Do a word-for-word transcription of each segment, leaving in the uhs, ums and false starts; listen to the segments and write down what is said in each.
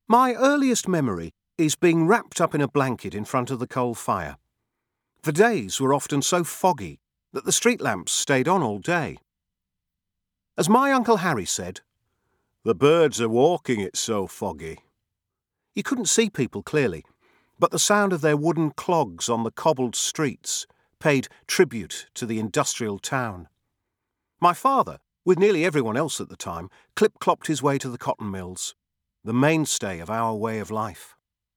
My earliest memory is being wrapped up in a blanket in front of the coal fire. The days were often so foggy that the street lamps stayed on all day. As my Uncle Harry said, "The birds are walking, it's so foggy." You couldn't see people clearly, but the sound of their wooden clogs on the cobbled streets paid tribute to the industrial town. My father, with nearly everyone else at the time, clip-clopped his way to the cotton mills, the mainstay of our way of life.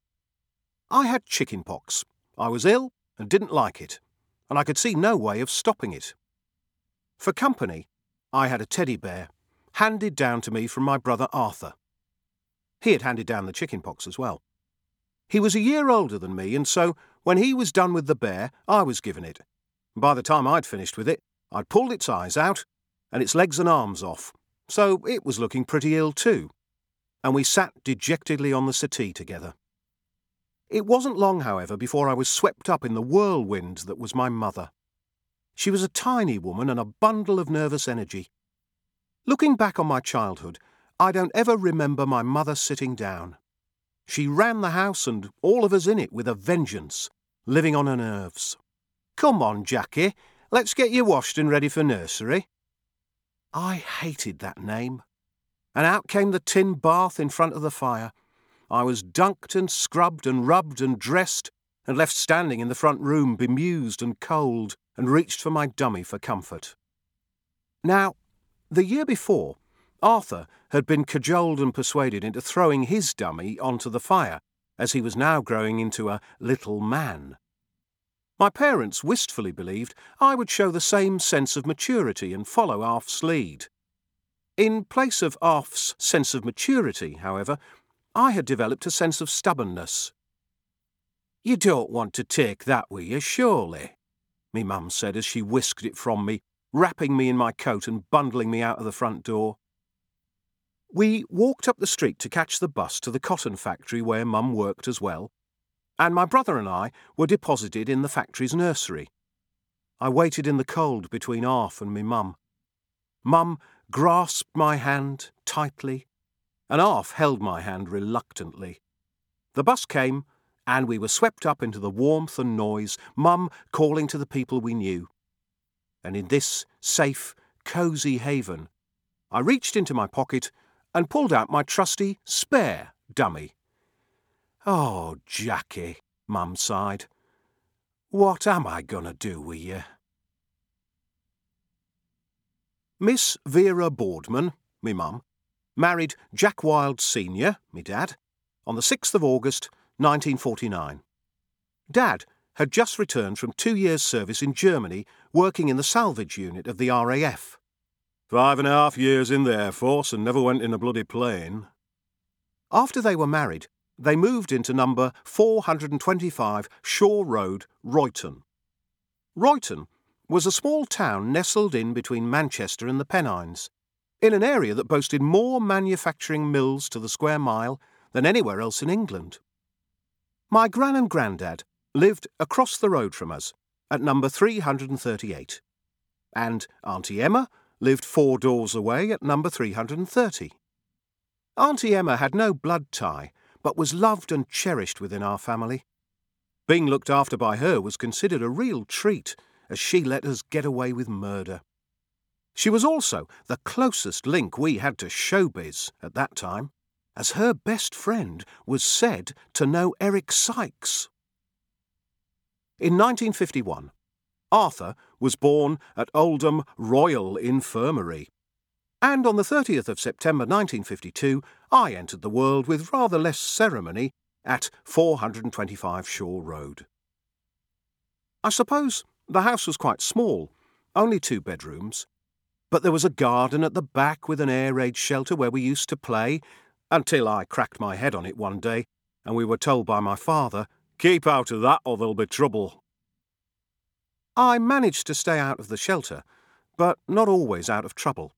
I had chicken pox. I was ill and didn't like it, and I could see no way of stopping it. For company, I had a teddy bear, handed down to me from my brother Arthur. He had handed down the chicken pox as well. He was a year older than me, and so when he was done with the bear, I was given it. By the time I'd finished with it, I'd pulled its eyes out and its legs and arms off, so it was looking pretty ill too, and we sat dejectedly on the settee together. It wasn't long, however, before I was swept up in the whirlwind that was my mother. She was a tiny woman and a bundle of nervous energy. Looking back on my childhood, I don't ever remember my mother sitting down. She ran the house and all of us in it with a vengeance, living on her nerves. "Come on, Jackie, let's get you washed and ready for nursery." I hated that name. And out came the tin bath in front of the fire. I was dunked and scrubbed and rubbed and dressed and left standing in the front room, bemused and cold, and reached for my dummy for comfort. Now, the year before, Arthur had been cajoled and persuaded into throwing his dummy onto the fire, as he was now growing into a little man. My parents wistfully believed I would show the same sense of maturity and follow Arth's lead. In place of Arth's sense of maturity, however, I had developed a sense of stubbornness. "You don't want to take that with you, surely?" me mum said as she whisked it from me, wrapping me in my coat and bundling me out of the front door. We walked up the street to catch the bus to the cotton factory where Mum worked as well, and my brother and I were deposited in the factory's nursery. I waited in the cold between Arth and me mum. Mum grasped my hand tightly, and Arth held my hand reluctantly. The bus came, and we were swept up into the warmth and noise, Mum calling to the people we knew. And in this safe, cosy haven, I reached into my pocket and pulled out my trusty spare dummy. "Oh, Jackie," Mum sighed, "what am I going to do with you?" Miss Vera Boardman, me mum, married Jack Wilde Senior, me dad, on the sixth of August, nineteen forty-nine. Dad had just returned from two years' service in Germany, working in the salvage unit of the R A F. Five and a half years in the Air Force and never went in a bloody plane. After they were married, they moved into number four hundred twenty-five Shaw Road, Royton. Royton was a small town nestled in between Manchester and the Pennines, in an area that boasted more manufacturing mills to the square mile than anywhere else in England. My gran and grandad lived across the road from us, at number three hundred thirty-eight, and Auntie Emma lived four doors away at number three hundred thirty. Auntie Emma had no blood tie, but was loved and cherished within our family. Being looked after by her was considered a real treat, as she let us get away with murder. She was also the closest link we had to showbiz at that time, as her best friend was said to know Eric Sykes. In nineteen fifty-one, Arthur was born at Oldham Royal Infirmary, and on the thirtieth of September nineteen fifty-two, I entered the world with rather less ceremony at four hundred twenty-five Shaw Road. I suppose the house was quite small, only two bedrooms, but there was a garden at the back with an air raid shelter where we used to play, until I cracked my head on it one day, and we were told by my father, "Keep out of that or there'll be trouble." I managed to stay out of the shelter, but not always out of trouble.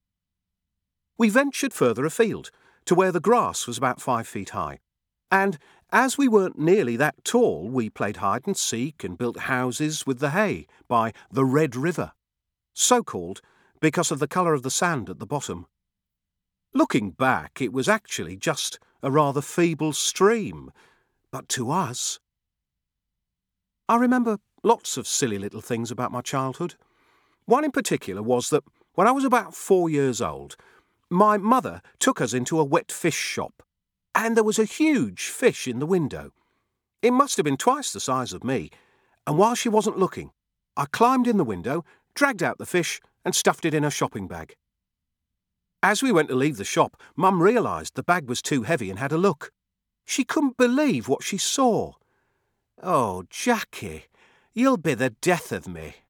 We ventured further afield, to where the grass was about five feet high, and as we weren't nearly that tall, we played hide and seek and built houses with the hay by the Red River, so called because of the colour of the sand at the bottom. Looking back, it was actually just a rather feeble stream, but to us... I remember lots of silly little things about my childhood. One in particular was that when I was about four years old, my mother took us into a wet fish shop, and there was a huge fish in the window. It must have been twice the size of me, and while she wasn't looking, I climbed in the window, dragged out the fish, and stuffed it in her shopping bag. As we went to leave the shop, Mum realised the bag was too heavy and had a look. She couldn't believe what she saw. "Oh, Jackie, you'll be the death of me,"